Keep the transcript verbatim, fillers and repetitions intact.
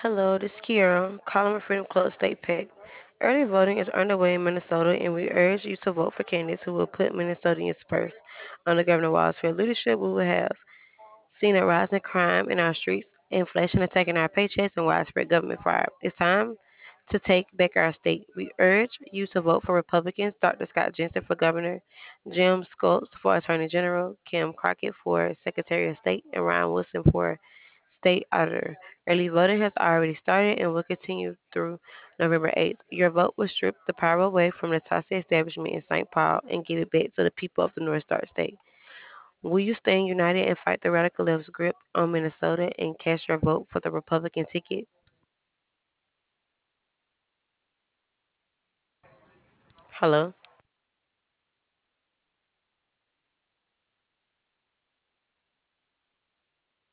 Hello, this is Kiara, calling from Freedom Club State PAC. Early voting is underway in Minnesota, and we urge you to vote for candidates who will put Minnesotans first. Under Governor Walz's fair leadership, we will have seen a rise in crime in our streets, inflation attacking our paychecks, and widespread government fraud. It's time to take back our state. We urge you to vote for Republicans, Doctor Scott Jensen for governor, Jim Schultz for attorney general, Kim Crockett for secretary of state, and Ryan Wilson for state auditor. Early voting has already started and will continue through November eighth. Your vote will strip the power away from the toxic establishment in Saint Paul and give it back to the people of the North Star State. Will you stand united and fight the radical left's grip on Minnesota and cast your vote for the Republican ticket? Hello?